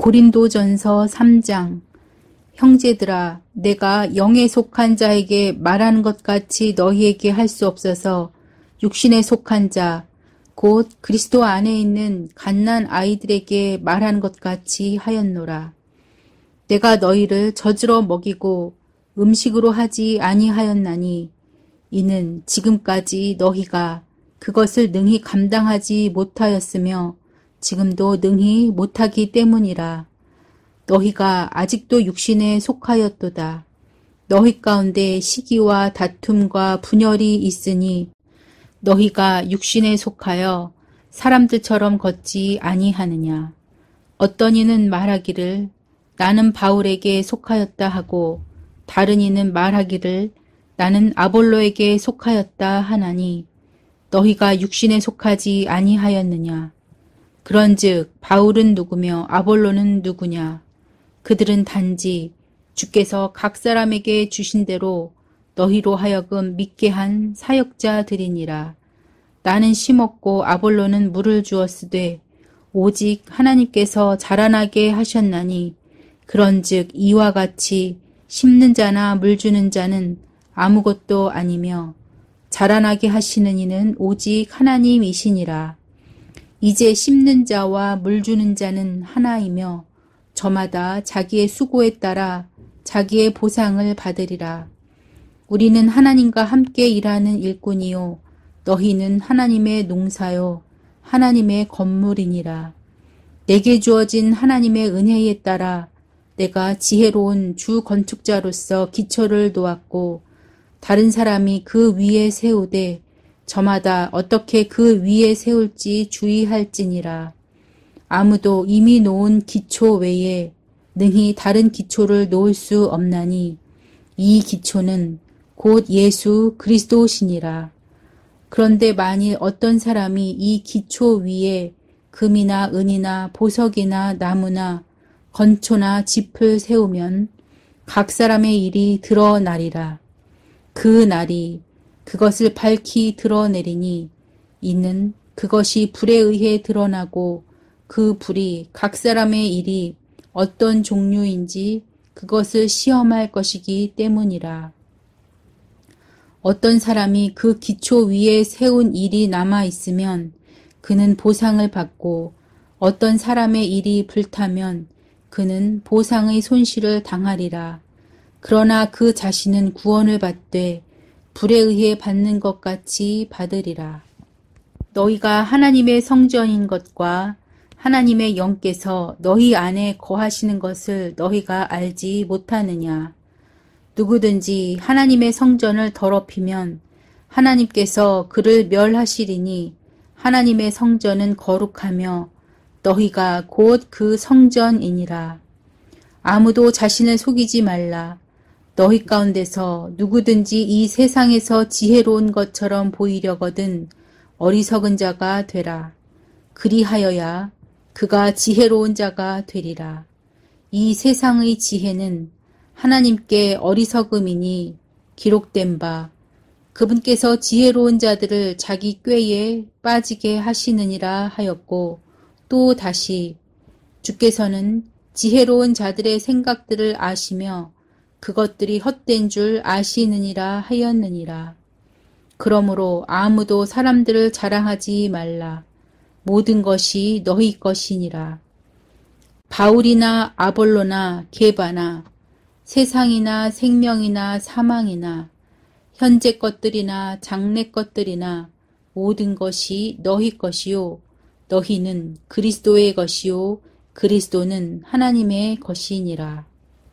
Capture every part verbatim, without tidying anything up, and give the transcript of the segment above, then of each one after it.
고린도전서 삼 장. 형제들아, 내가 영에 속한 자에게 말하는 것 같이 너희에게 할 수 없어서 육신에 속한 자, 곧 그리스도 안에 있는 갓난 아이들에게 말하는 것 같이 하였노라. 내가 너희를 젖으로 먹이고 음식으로 하지 아니하였나니 이는 지금까지 너희가 그것을 능히 감당하지 못하였으며 지금도 능히 못하기 때문이라. 너희가 아직도 육신에 속하였도다. 너희 가운데 시기와 다툼과 분열이 있으니 너희가 육신에 속하여 사람들처럼 걷지 아니하느냐. 어떤 이는 말하기를 나는 바울에게 속하였다 하고 다른 이는 말하기를 나는 아볼로에게 속하였다 하나니 너희가 육신에 속하지 아니하였느냐. 그런즉 바울은 누구며 아볼로는 누구냐. 그들은 단지 주께서 각 사람에게 주신 대로 너희로 하여금 믿게 한 사역자들이니라. 나는 심었고 아볼로는 물을 주었으되 오직 하나님께서 자라나게 하셨나니 그런즉 이와 같이 심는 자나 물 주는 자는 아무것도 아니며 자라나게 하시는 이는 오직 하나님이시니라. 이제 심는 자와 물 주는 자는 하나이며 저마다 자기의 수고에 따라 자기의 보상을 받으리라. 우리는 하나님과 함께 일하는 일꾼이요 너희는 하나님의 농사요 하나님의 건물이니라. 내게 주어진 하나님의 은혜에 따라 내가 지혜로운 주 건축자로서 기초를 놓았고 다른 사람이 그 위에 세우되 저마다 어떻게 그 위에 세울지 주의할지니라. 아무도 이미 놓은 기초 외에 능히 다른 기초를 놓을 수 없나니 이 기초는 곧 예수 그리스도시니라. 그런데 만일 어떤 사람이 이 기초 위에 금이나 은이나 보석이나 나무나 건초나 짚을 세우면 각 사람의 일이 드러나리라. 그 날이 그것을 밝히 드러내리니 이는 그것이 불에 의해 드러나고 그 불이 각 사람의 일이 어떤 종류인지 그것을 시험할 것이기 때문이라. 어떤 사람이 그 기초 위에 세운 일이 남아있으면 그는 보상을 받고 어떤 사람의 일이 불타면 그는 보상의 손실을 당하리라. 그러나 그 자신은 구원을 받되 불에 의해 받는 것 같이 받으리라. 너희가 하나님의 성전인 것과 하나님의 영께서 너희 안에 거하시는 것을 너희가 알지 못하느냐. 누구든지 하나님의 성전을 더럽히면 하나님께서 그를 멸하시리니 하나님의 성전은 거룩하며 너희가 곧 그 성전이니라. 아무도 자신을 속이지 말라. 너희 가운데서 누구든지 이 세상에서 지혜로운 것처럼 보이려거든 어리석은 자가 되라. 그리하여야 그가 지혜로운 자가 되리라. 이 세상의 지혜는 하나님께 어리석음이니 기록된 바 그분께서 지혜로운 자들을 자기 꾀에 빠지게 하시느니라 하였고 또 다시 주께서는 지혜로운 자들의 생각들을 아시며 그것들이 헛된 줄 아시느니라 하였느니라. 그러므로 아무도 사람들을 자랑하지 말라. 모든 것이 너희 것이니라. 바울이나 아볼로나 게바나 세상이나 생명이나 사망이나 현재 것들이나 장래 것들이나 모든 것이 너희 것이요 너희는 그리스도의 것이요 그리스도는 하나님의 것이니라.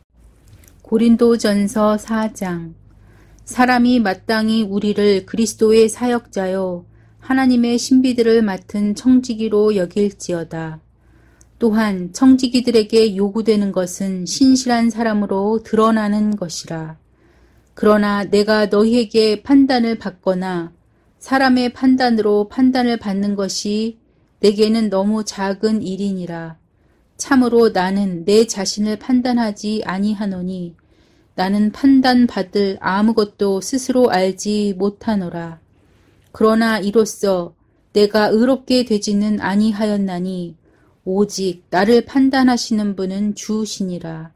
고린도전서 사 장. 사람이 마땅히 우리를 그리스도의 사역자요 하나님의 신비들을 맡은 청지기로 여길지어다. 또한 청지기들에게 요구되는 것은 신실한 사람으로 드러나는 것이라. 그러나 내가 너희에게 판단을 받거나 사람의 판단으로 판단을 받는 것이 내게는 너무 작은 일이니라. 참으로 나는 내 자신을 판단하지 아니하노니 나는 판단받을 아무것도 스스로 알지 못하노라. 그러나 이로써 내가 의롭게 되지는 아니하였나니 오직 나를 판단하시는 분은 주시니라.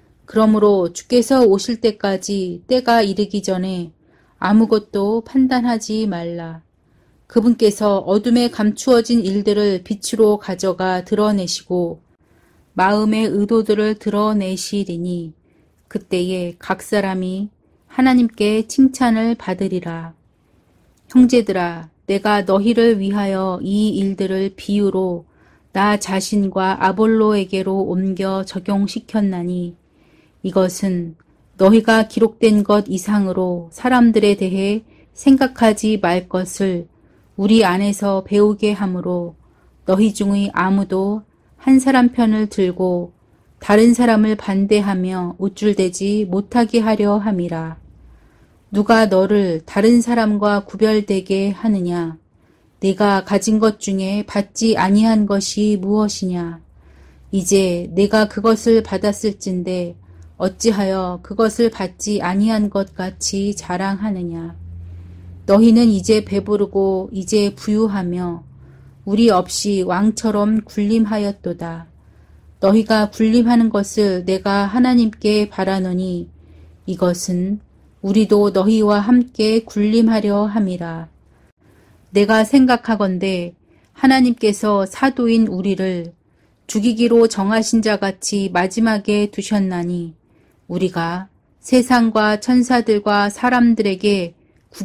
그러므로 주께서 오실 때까지 때가 이르기 전에 아무것도 판단하지 말라. 그분께서 어둠에 감추어진 일들을 빛으로 가져가 드러내시고 마음의 의도들을 드러내시리니 그때에 각 사람이 하나님께 칭찬을 받으리라. 형제들아, 내가 너희를 위하여 이 일들을 비유로 나 자신과 아볼로에게로 옮겨 적용시켰나니 이것은 너희가 기록된 것 이상으로 사람들에 대해 생각하지 말 것을 우리 안에서 배우게 하므로 너희 중의 아무도 한 사람 편을 들고 다른 사람을 반대하며 우쭐대지 못하게 하려 함이라. 누가 너를 다른 사람과 구별되게 하느냐? 내가 가진 것 중에 받지 아니한 것이 무엇이냐? 이제 내가 그것을 받았을진데 어찌하여 그것을 받지 아니한 것 같이 자랑하느냐? 너희는 이제 배부르고 이제 부유하며 우리 없이 왕처럼 군림하였도다. 너희가 군림하는 것을 내가 하나님께 바라노니 이것은 우리도 너희와 함께 군림하려 함이라. 내가 생각하건대 하나님께서 사도인 우리를 죽이기로 정하신 자같이 마지막에 두셨나니 우리가 세상과 천사들과 사람들에게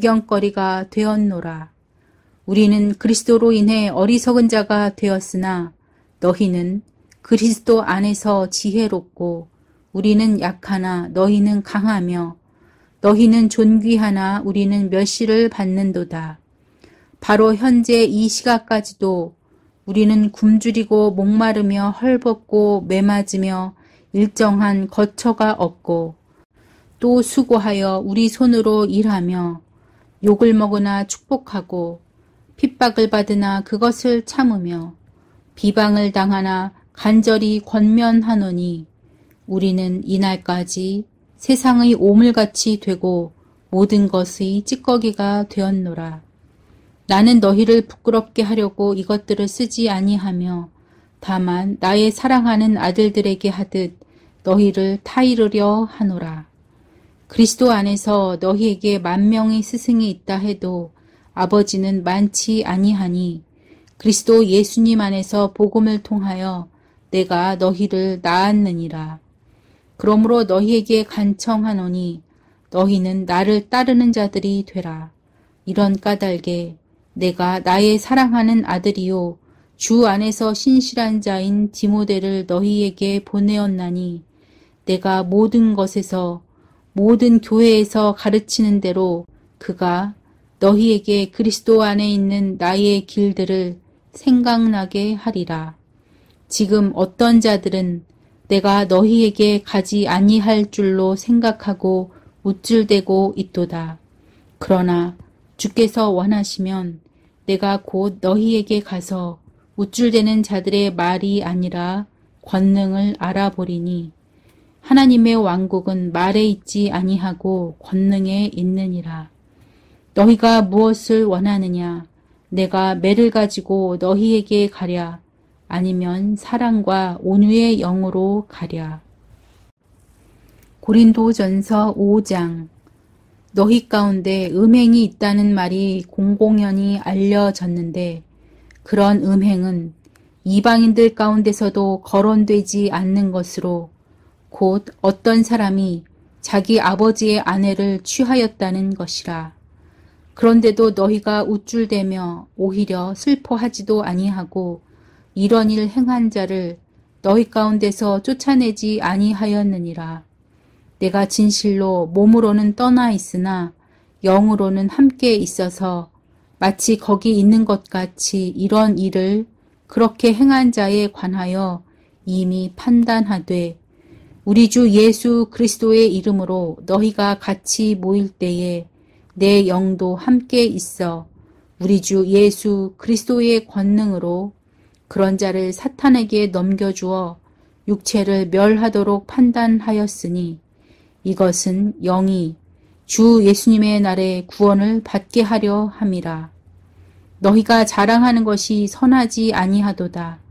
구경거리가 되었노라. 우리는 그리스도로 인해 어리석은 자가 되었으나 너희는 그리스도 안에서 지혜롭고 우리는 약하나 너희는 강하며 너희는 존귀하나 우리는 멸시를 받는도다. 바로 현재 이 시각까지도 우리는 굶주리고 목마르며 헐벗고 매맞으며 일정한 거처가 없고 또 수고하여 우리 손으로 일하며 욕을 먹으나 축복하고 핍박을 받으나 그것을 참으며 비방을 당하나 간절히 권면하노니 우리는 이날까지 세상의 오물같이 되고 모든 것의 찌꺼기가 되었노라. 나는 너희를 부끄럽게 하려고 이것들을 쓰지 아니하며 다만 나의 사랑하는 아들들에게 하듯 너희를 타이르려 하노라. 그리스도 안에서 너희에게 만 명의 스승이 있다 해도 아버지는 많지 아니하니 그리스도 예수님 안에서 복음을 통하여 내가 너희를 낳았느니라. 그러므로 너희에게 간청하노니 너희는 나를 따르는 자들이 되라. 이런 까닭에 내가 나의 사랑하는 아들이요 주 안에서 신실한 자인 디모데를 너희에게 보내었나니 내가 모든 것에서 모든 교회에서 가르치는 대로 그가 너희에게 그리스도 안에 있는 나의 길들을 생각나게 하리라. 지금 어떤 자들은 내가 너희에게 가지 아니할 줄로 생각하고 우쭐대고 있도다. 그러나 주께서 원하시면 내가 곧 너희에게 가서 우쭐대는 자들의 말이 아니라 권능을 알아보리니 하나님의 왕국은 말에 있지 아니하고 권능에 있느니라. 너희가 무엇을 원하느냐? 내가 매를 가지고 너희에게 가랴? 아니면 사랑과 온유의 영으로 가랴? 고린도전서 오 장. 너희 가운데 음행이 있다는 말이 공공연히 알려졌는데 그런 음행은 이방인들 가운데서도 거론되지 않는 것으로 곧 어떤 사람이 자기 아버지의 아내를 취하였다는 것이라. 그런데도 너희가 우쭐대며 오히려 슬퍼하지도 아니하고 이런 일 행한 자를 너희 가운데서 쫓아내지 아니하였느니라. 내가 진실로 몸으로는 떠나 있으나 영으로는 함께 있어서 마치 거기 있는 것 같이 이런 일을 그렇게 행한 자에 관하여 이미 판단하되 우리 주 예수 그리스도의 이름으로 너희가 같이 모일 때에 내 영도 함께 있어 우리 주 예수 그리스도의 권능으로 그런 자를 사탄에게 넘겨주어 육체를 멸하도록 판단하였으니 이것은 영이 주 예수님의 날에 구원을 받게 하려 함이라. 너희가 자랑하는 것이 선하지 아니하도다.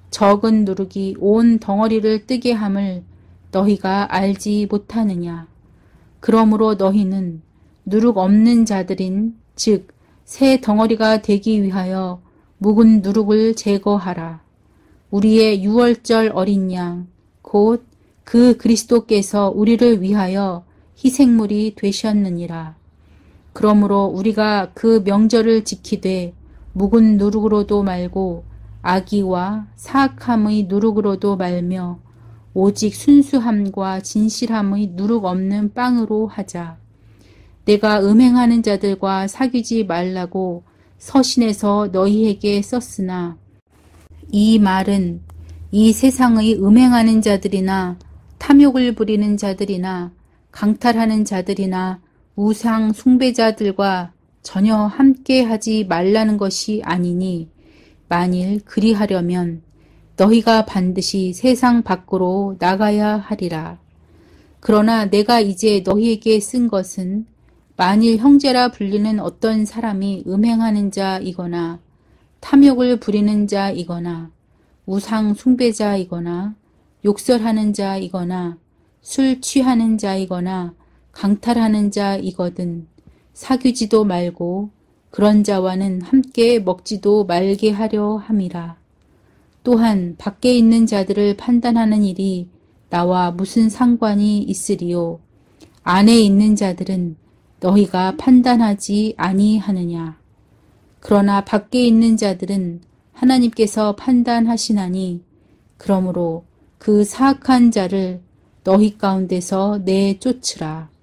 적은 누룩이 온 덩어리를 뜨게 함을 너희가 알지 못하느냐. 그러므로 너희는 누룩 없는 자들인 즉 새 덩어리가 되기 위하여 묵은 누룩을 제거하라. 우리의 유월절 어린 양 곧 그 그리스도께서 우리를 위하여 희생물이 되셨느니라. 그러므로 우리가 그 명절을 지키되 묵은 누룩으로도 말고 악의와 사악함의 누룩으로도 말며 오직 순수함과 진실함의 누룩 없는 빵으로 하자. 내가 음행하는 자들과 사귀지 말라고 서신에서 너희에게 썼으나 이 말은 이 세상의 음행하는 자들이나 탐욕을 부리는 자들이나 강탈하는 자들이나 우상 숭배자들과 전혀 함께하지 말라는 것이 아니니 만일 그리하려면 너희가 반드시 세상 밖으로 나가야 하리라. 그러나 내가 이제 너희에게 쓴 것은 만일 형제라 불리는 어떤 사람이 음행하는 자이거나 탐욕을 부리는 자이거나 우상 숭배자이거나 욕설하는 자이거나 술 취하는 자이거나 강탈하는 자이거든 사귀지도 말고 그런 자와는 함께 먹지도 말게 하려 함이라. 또한 밖에 있는 자들을 판단하는 일이 나와 무슨 상관이 있으리요. 안에 있는 자들은 너희가 판단하지 아니하느냐. 그러나 밖에 있는 자들은 하나님께서 판단하시나니 그러므로 그 사악한 자를 너희 가운데서 내쫓으라.